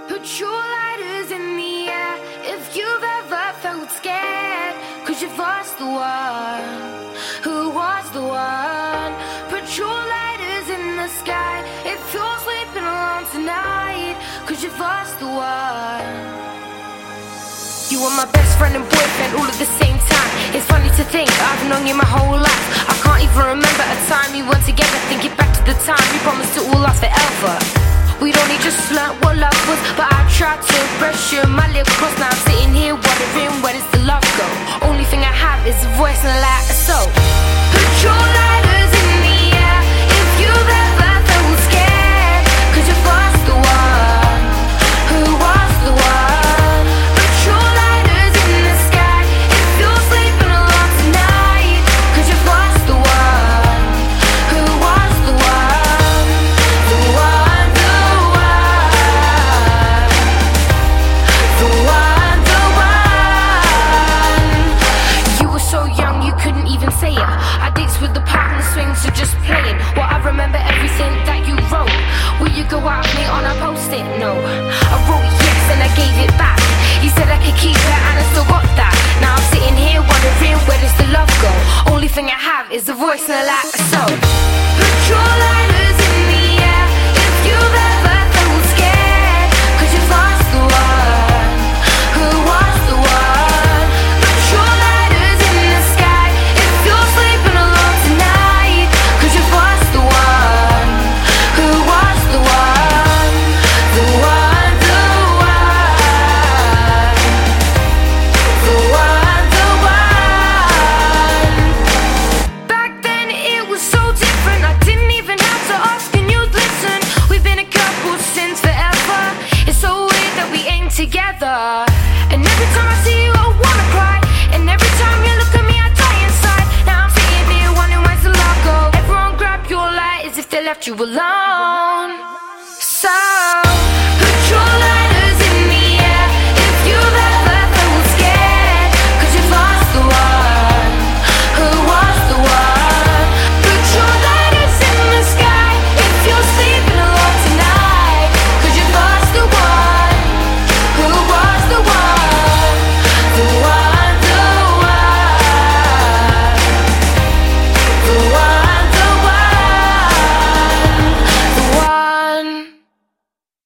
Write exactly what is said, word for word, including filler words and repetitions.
Put your lighters in the air if you've ever felt scared, 'cause you've lost the one who was the one. Put your lighters in the sky if you're sleeping alone tonight, 'cause you've lost the one. You were my best friend and boyfriend all at the same time. It's funny to think I've known you my whole life. I can't even remember a time we weren't together. Thinking back to the time we promised it will last forever. We'd only just learnt what love was, but I tried to brush you my lip cross. Now I'm sitting here wondering where does the love go? Only thing I have is a voice and a light. So put your lighters in the air if you've ever felt scared, 'cause you've lost the one who was the one. Put your lighters in the sky if you're sleeping alone tonight, 'cause you've lost the one who was the one. The one, the one, the one, the one. You were so young you couldn't even say it. Our dates with the park and the swings are just playing. Well, I remember everything that you wrote. Will you go out with me on a post-it? No, I wrote yes and I gave it back. You said I could keep it and I still got that. Now I'm sitting here wondering where does the love go? Only thing I have is a voice and a light. So put your lighters in the air if you've ever felt scared, 'cause you've lost the one who was the one. Put your lighters in the sky if you're sleeping alone tonight, 'cause you've lost the one who was the one. The one, the one, the one, the one. Back then it was so different. I didn't even have to ask and you'd listen. We've been a couple since forever. It's so weird that we ain't together. And every time I see you I wanna cry, and every time you look at me I die inside. Now I'm sitting here wondering where's the love go? Everyone grab your light as if they left you alone. So